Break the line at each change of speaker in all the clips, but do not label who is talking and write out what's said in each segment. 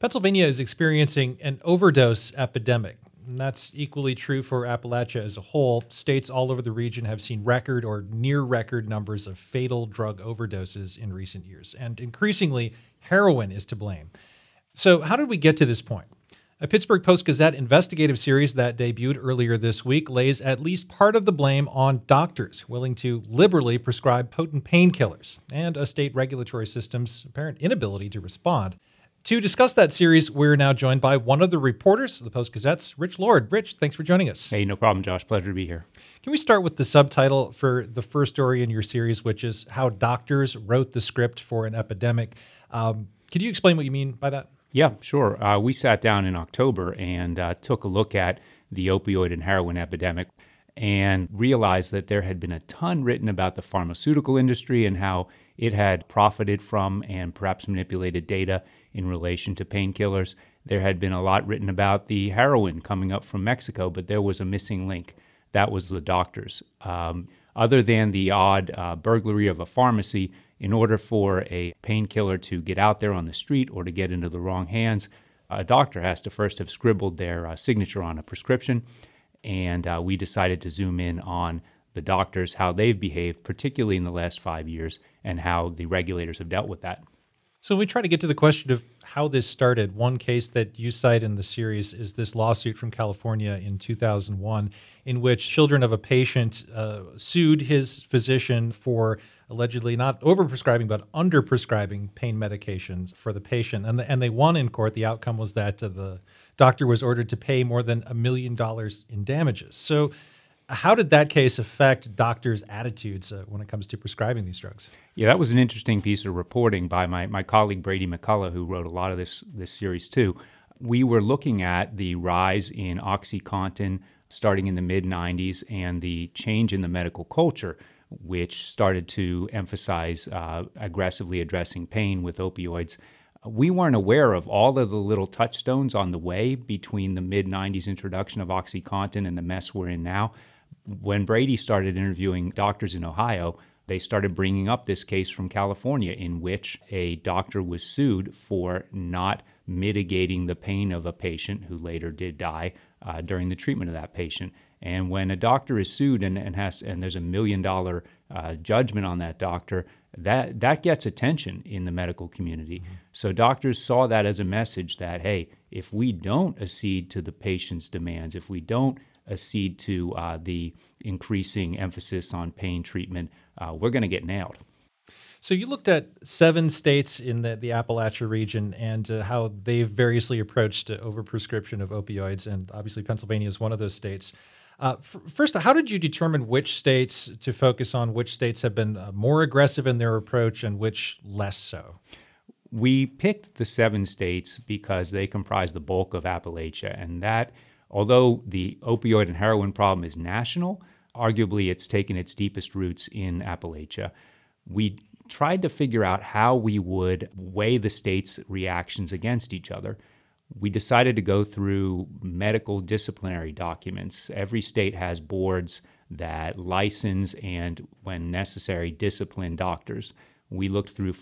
Pennsylvania is experiencing an overdose epidemic. And that's equally true for Appalachia as a whole. States all over the region have seen record or near record numbers of fatal drug overdoses in recent years. And increasingly, heroin is to blame. So, how did we get to this point? A Pittsburgh Post-Gazette investigative series that debuted earlier this week lays at least part of the blame on doctors willing to liberally prescribe potent painkillers and a state regulatory system's apparent inability to respond. To discuss that series, we're now joined by one of the reporters of the Post-Gazette's, Rich Lord. Rich, thanks for joining us.
Hey, no problem, Josh. Pleasure to be here.
Can we start with the subtitle for the first story in your series, which is How Doctors Wrote the Script for an Epidemic? Could you explain what you mean by that?
Yeah, sure. We sat down in October and took a look at the opioid and heroin epidemic and realized that there had been a ton written about the pharmaceutical industry and how it had profited from and perhaps manipulated data in relation to painkillers. There had been a lot written about the heroin coming up from Mexico, but there was a missing link. That was the doctors. Other than the odd burglary of a pharmacy, in order for a painkiller to get out there on the street or to get into the wrong hands, a doctor has to first have scribbled their signature on a prescription. And we decided to zoom in on the doctors, how they've behaved, particularly in the last 5 years, and how the regulators have dealt with that.
So we try to get to the question of how this started. One case that you cite in the series is this lawsuit from California in 2001, in which children of a patient sued his physician for allegedly not overprescribing but underprescribing pain medications for the patient. And they won in court. The outcome was that the doctor was ordered to pay more than $1 million in damages. So how did that case affect doctors' attitudes when it comes to prescribing these drugs?
Yeah, that was an interesting piece of reporting by my colleague Brady McCullough, who wrote a lot of this series too. We were looking at the rise in OxyContin starting in the mid-'90s and the change in the medical culture, which started to emphasize aggressively addressing pain with opioids. We weren't aware of all of the little touchstones on the way between the mid-'90s introduction of OxyContin and the mess we're in now. When Brady started interviewing doctors in Ohio, they started bringing up this case from California in which a doctor was sued for not mitigating the pain of a patient who later did die during the treatment of that patient. And when a doctor is sued and there's $1 million judgment on that doctor, that gets attention in the medical community. Mm-hmm. So doctors saw that as a message that, hey, if we don't accede to the patient's demands, if we don't accede to the increasing emphasis on pain treatment, we're going to get nailed.
So you looked at 7 states in the Appalachia region and how they've variously approached overprescription of opioids, and obviously Pennsylvania is one of those states. First, how did you determine which states to focus on, which states have been more aggressive in their approach and which less so?
We picked the 7 states because they comprise the bulk of Appalachia, and that, although the opioid and heroin problem is national, arguably it's taken its deepest roots in Appalachia. We tried to figure out how we would weigh the states' reactions against each other. We decided to go through medical disciplinary documents. Every state has boards that license and, when necessary, discipline doctors. We looked through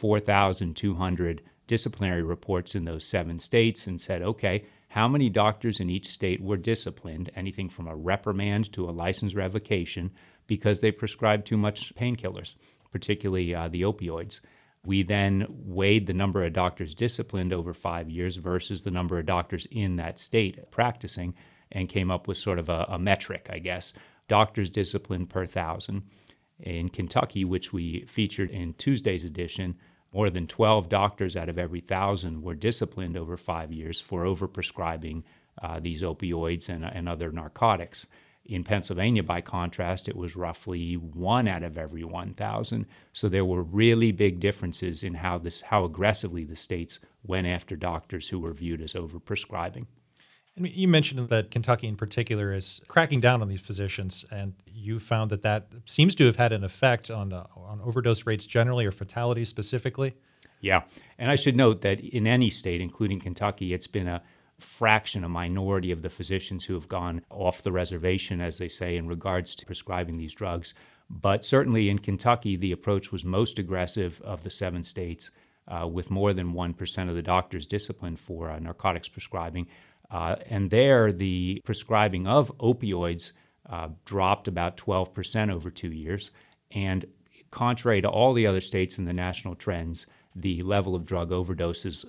4,200 disciplinary reports in those 7 states and said, okay, how many doctors in each state were disciplined, anything from a reprimand to a license revocation, because they prescribed too much painkillers, particularly the opioids. We then weighed the number of doctors disciplined over 5 years versus the number of doctors in that state practicing and came up with sort of a metric, I guess. Doctors disciplined per 1,000. In Kentucky, which we featured in Tuesday's edition, more than 12 doctors out of every 1,000 were disciplined over 5 years for overprescribing these opioids and other narcotics. In Pennsylvania, by contrast, it was roughly 1 out of every 1,000. So there were really big differences in how aggressively the states went after doctors who were viewed as overprescribing.
And you mentioned that Kentucky in particular is cracking down on these physicians, and you found that seems to have had an effect on overdose rates generally or fatalities specifically.
Yeah, and I should note that in any state, including Kentucky, it's been a minority of the physicians who have gone off the reservation, as they say, in regards to prescribing these drugs. But certainly in Kentucky, the approach was most aggressive of the 7 states. with more than 1% of the doctors disciplined for narcotics prescribing. And there, the prescribing of opioids dropped about 12% over 2 years. And contrary to all the other states in the national trends, the level of drug overdoses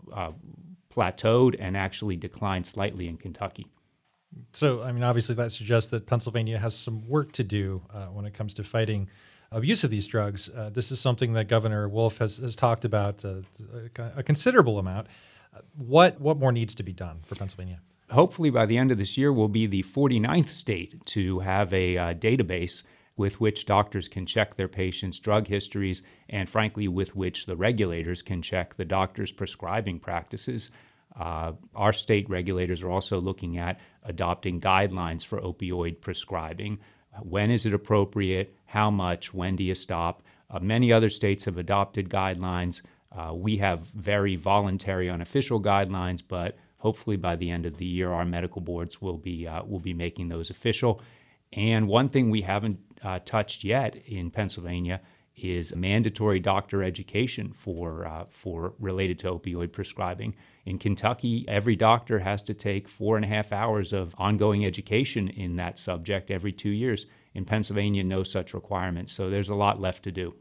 plateaued and actually declined slightly in Kentucky.
So, I mean, obviously that suggests that Pennsylvania has some work to do when it comes to fighting abuse of these drugs. This is something that Governor Wolf has talked about a considerable amount. What more needs to be done for Pennsylvania?
Hopefully by the end of this year, we'll be the 49th state to have a database with which doctors can check their patients' drug histories and, frankly, with which the regulators can check the doctors' prescribing practices. Our state regulators are also looking at adopting guidelines for opioid prescribing. When is it appropriate? How much? When do you stop? Many other states have adopted guidelines. We have very voluntary, unofficial guidelines, but hopefully by the end of the year, our medical boards will be making those official. And one thing we haven't touched yet in Pennsylvania is mandatory doctor education for related to opioid prescribing. In Kentucky, every doctor has to take 4.5 hours of ongoing education in that subject every 2 years. In Pennsylvania, no such requirement. So there's a lot left to do.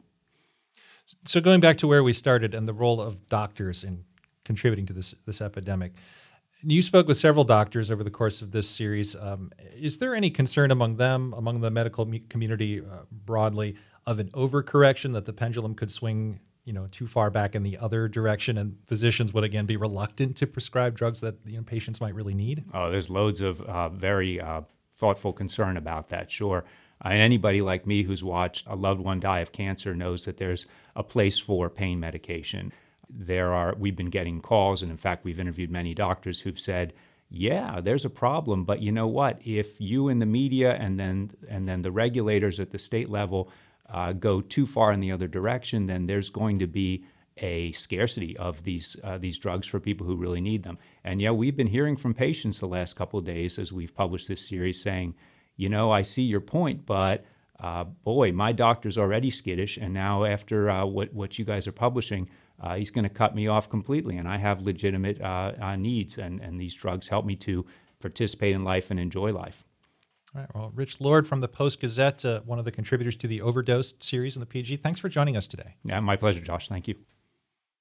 So going back to where we started and the role of doctors in contributing to this epidemic, you spoke with several doctors over the course of this series. Is there any concern among them, among the medical community broadly, of an overcorrection, that the pendulum could swing, too far back in the other direction, and physicians would again be reluctant to prescribe drugs that patients might really need?
Oh, there's loads of very thoughtful concern about that. Sure. And anybody like me who's watched a loved one die of cancer knows that there's a place for pain medication. We've been getting calls, and in fact, we've interviewed many doctors who've said, yeah, there's a problem, but you know what? If you in the media and then the regulators at the state level go too far in the other direction, then there's going to be a scarcity of these drugs for people who really need them. And yeah, we've been hearing from patients the last couple of days as we've published this series saying, I see your point, but boy, my doctor's already skittish, and now after what you guys are publishing, he's going to cut me off completely, and I have legitimate needs, and these drugs help me to participate in life and enjoy life.
All right. Well, Rich Lord from the Post-Gazette, one of the contributors to the Overdose series in the PG. Thanks for joining us today.
Yeah, my pleasure, Josh. Thank you.